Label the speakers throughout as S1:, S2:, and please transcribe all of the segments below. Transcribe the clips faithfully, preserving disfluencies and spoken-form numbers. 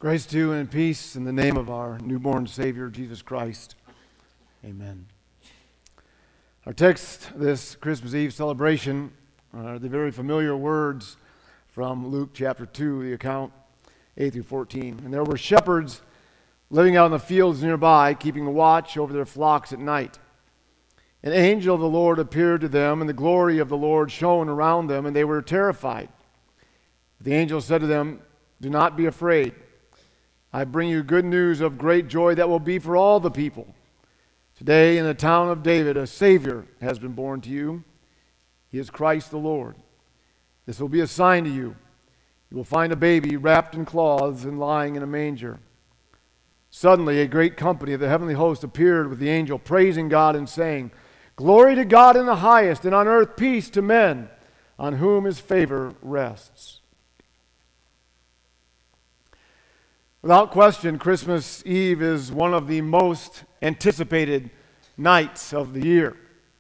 S1: Grace to you and peace in the name of our newborn Savior, Jesus Christ. Amen. Our text this Christmas Eve celebration are the very familiar words from Luke chapter two, the account eight through fourteen. And there were shepherds living out in the fields nearby, keeping watch over their flocks at night. An angel of the Lord appeared to them, and the glory of the Lord shone around them, and they were terrified. The angel said to them, "Do not be afraid. I bring you good news of great joy that will be for all the people. Today in the town of David a Savior has been born to you. He is Christ the Lord. This will be a sign to you. You will find a baby wrapped in cloths and lying in a manger." Suddenly a great company of the heavenly host appeared with the angel, praising God and saying, "Glory to God in the highest, and on earth peace to men, on whom his favor rests." Without question, Christmas Eve is one of the most anticipated nights of the year.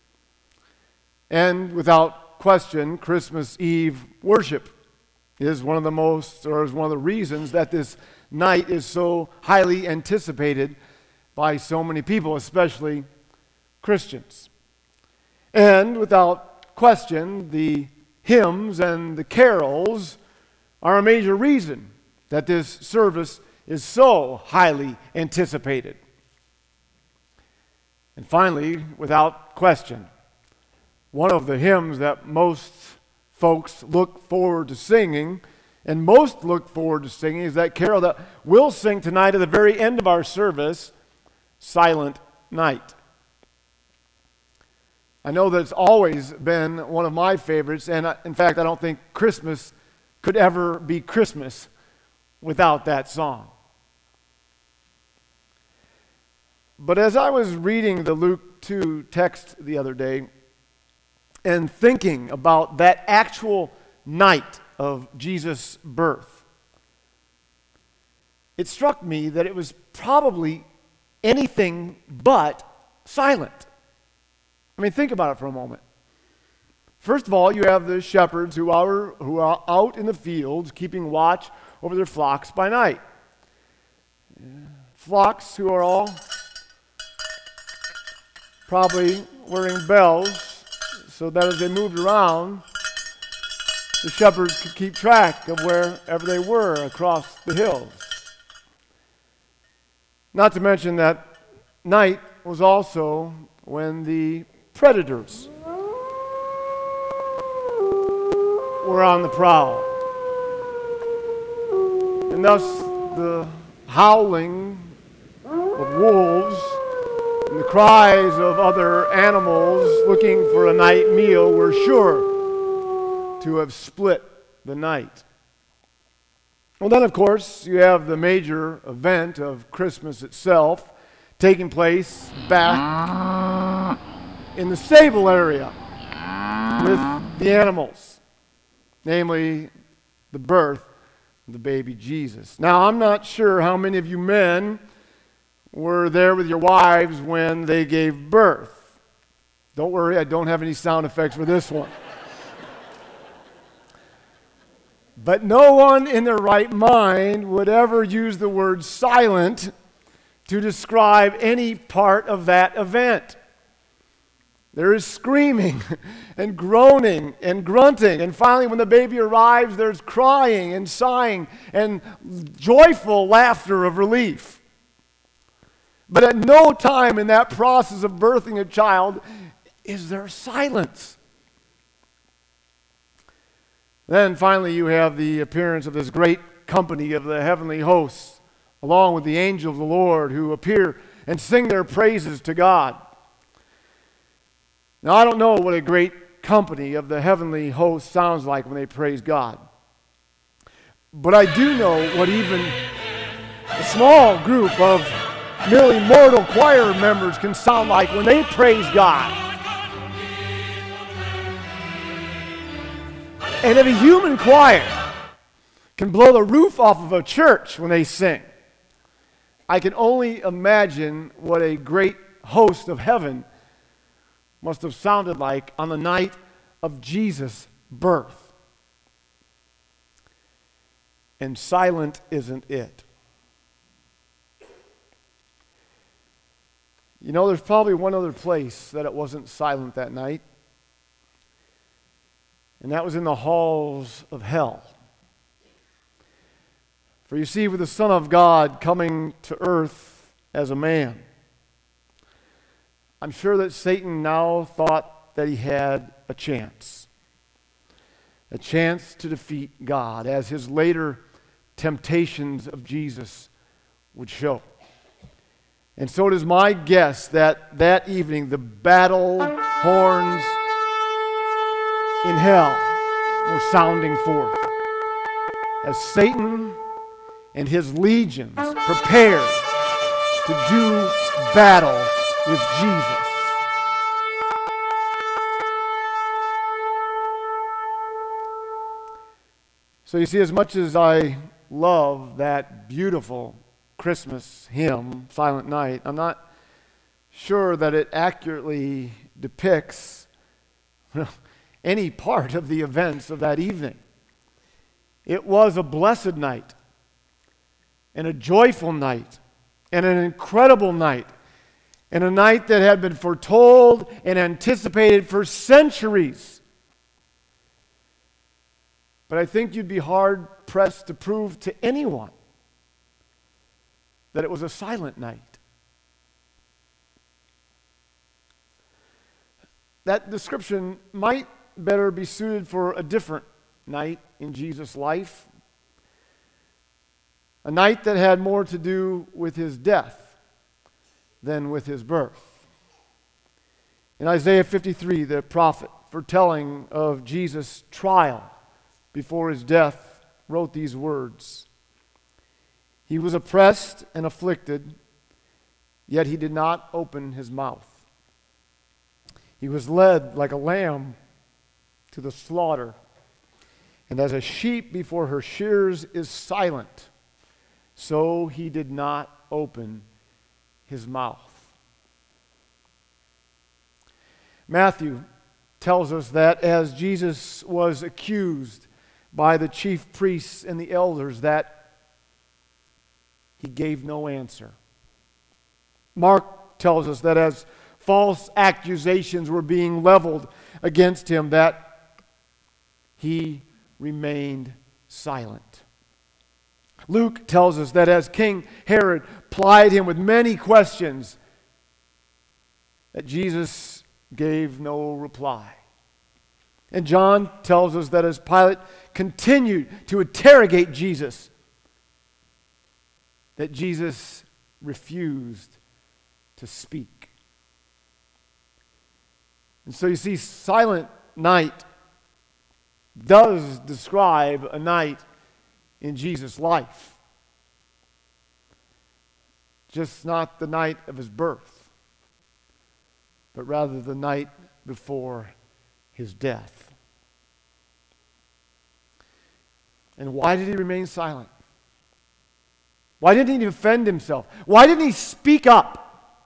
S1: And without question, Christmas Eve worship is one of the most, or is one of the reasons that this night is so highly anticipated by so many people, especially Christians. And without question, the hymns and the carols are a major reason that this service is so highly anticipated. And finally, without question, one of the hymns that most folks look forward to singing, and most look forward to singing, is that carol that we'll sing tonight at the very end of our service, Silent Night. I know that it's always been one of my favorites, and I, in fact, I don't think Christmas could ever be Christmas without that song. But as I was reading the Luke two text the other day and thinking about that actual night of Jesus' birth, it struck me that it was probably anything but silent. I mean, think about it for a moment. First of all, you have the shepherds who are, who are out in the fields keeping watch over their flocks by night. Flocks who are all probably wearing bells so that as they moved around, the shepherds could keep track of wherever they were across the hills. Not to mention that night was also when the predators were on the prowl. And thus the howling of wolves and the cries of other animals looking for a night meal were sure to have split the night. Well, then, of course, you have the major event of Christmas itself taking place back in the stable area with the animals, namely the birth of the baby Jesus. Now, I'm not sure how many of you men were there with your wives when they gave birth. Don't worry, I don't have any sound effects for this one. But no one in their right mind would ever use the word silent to describe any part of that event. There is screaming and groaning and grunting. And finally, when the baby arrives, there's crying and sighing and joyful laughter of relief. But at no time in that process of birthing a child is there silence. Then finally, you have the appearance of this great company of the heavenly hosts, along with the angel of the Lord, who appear and sing their praises to God. Now, I don't know what a great company of the heavenly host sounds like when they praise God. But I do know what even a small group of merely mortal choir members can sound like when they praise God. And if a human choir can blow the roof off of a church when they sing, I can only imagine what a great host of heaven must have sounded like on the night of Jesus' birth. And silent isn't it. You know, there's probably one other place that it wasn't silent that night, and that was in the halls of hell. For you see, with the Son of God coming to earth as a man, I'm sure that Satan now thought that he had a chance. A chance to defeat God, as his later temptations of Jesus would show. And so it is my guess that that evening the battle horns in hell were sounding forth as Satan and his legions prepared to do battle with Jesus. So you see, as much as I love that beautiful Christmas hymn, Silent Night, I'm not sure that it accurately depicts any part of the events of that evening. It was a blessed night, and a joyful night, and an incredible night, and a night that had been foretold and anticipated for centuries. But I think you'd be hard-pressed to prove to anyone that it was a silent night. That description might better be suited for a different night in Jesus' life, a night that had more to do with his death than with his birth. In Isaiah fifty-three, the prophet, foretelling of Jesus' trial before his death, wrote these words: "He was oppressed and afflicted, yet he did not open his mouth. He was led like a lamb to the slaughter, and as a sheep before her shearers is silent, so he did not open his mouth." Matthew tells us that as Jesus was accused by the chief priests and the elders, that he gave no answer. Mark tells us that as false accusations were being leveled against him, that he remained silent. Luke tells us that as King Herod plied him with many questions, that Jesus gave no reply. And John tells us that as Pilate continued to interrogate Jesus, that Jesus refused to speak. And so you see, Silent Night does describe a night in Jesus' life. Just not the night of his birth, but rather the night before his death. And why did he remain silent? Why didn't he defend himself? Why didn't he speak up?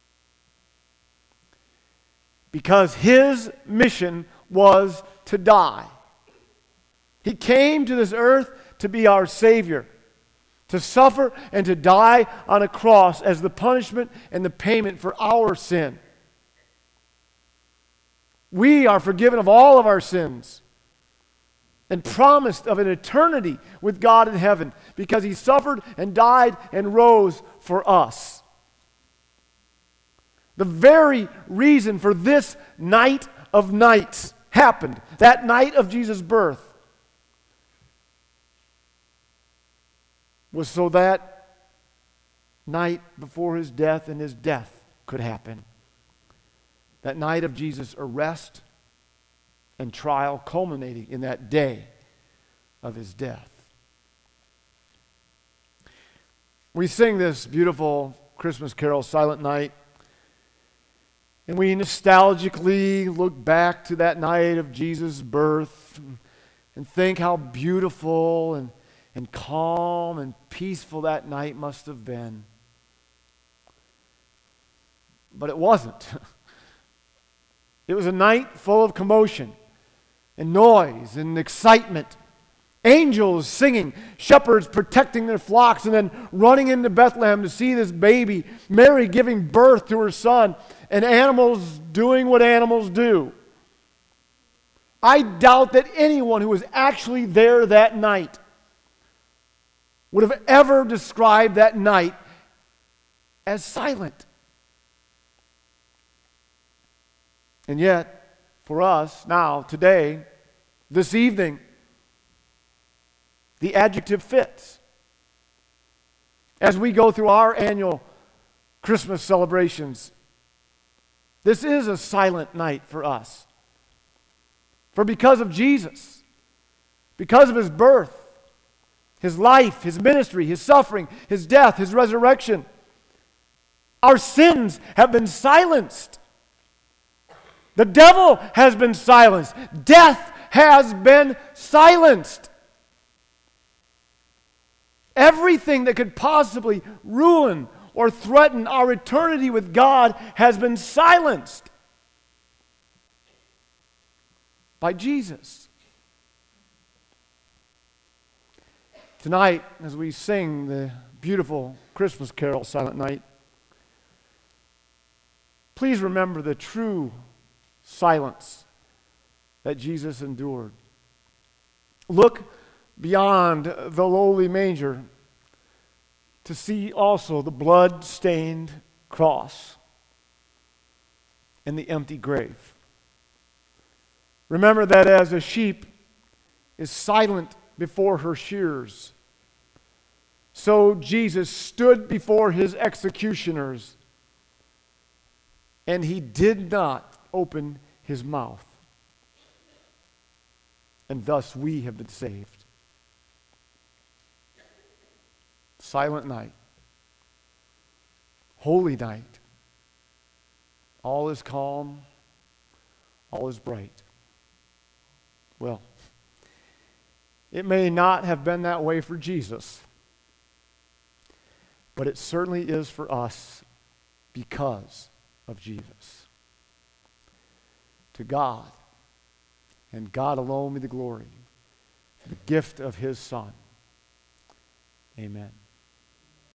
S1: Because his mission was to die. He came to this earth to be our Savior, to suffer and to die on a cross as the punishment and the payment for our sin. We are forgiven of all of our sins and promised of an eternity with God in heaven because he suffered and died and rose for us. The very reason for this night of nights happened, that night of Jesus' birth, was so that night before his death and his death could happen. That night of Jesus' arrest and trial culminating in that day of his death. We sing this beautiful Christmas carol, Silent Night, and we nostalgically look back to that night of Jesus' birth and think how beautiful and, and calm and peaceful that night must have been. But it wasn't. It was a night full of commotion and noise and excitement Angels singing, shepherds protecting their flocks, and then running into Bethlehem to see this baby, Mary giving birth to her son, and animals doing what animals do. I doubt that anyone who was actually there that night would have ever described that night as silent. And yet, for us now, today, this evening, the adjective fits. As we go through our annual Christmas celebrations, this is a silent night for us. For because of Jesus, because of his birth, his life, his ministry, his suffering, his death, his resurrection, our sins have been silenced. The devil has been silenced. Death has been silenced. Everything that could possibly ruin or threaten our eternity with God has been silenced by Jesus. Tonight, as we sing the beautiful Christmas carol, Silent Night, please remember the true silence that Jesus endured. Look beyond the lowly manger to see also the blood-stained cross and the empty grave. Remember that as a sheep is silent before her shearers, so Jesus stood before his executioners, and he did not open his mouth. And thus we have been saved. Silent night. Holy night. All is calm. All is bright. Well, it may not have been that way for Jesus, but it certainly is for us because of Jesus. To God, and God alone be the glory, for the gift of his Son. Amen.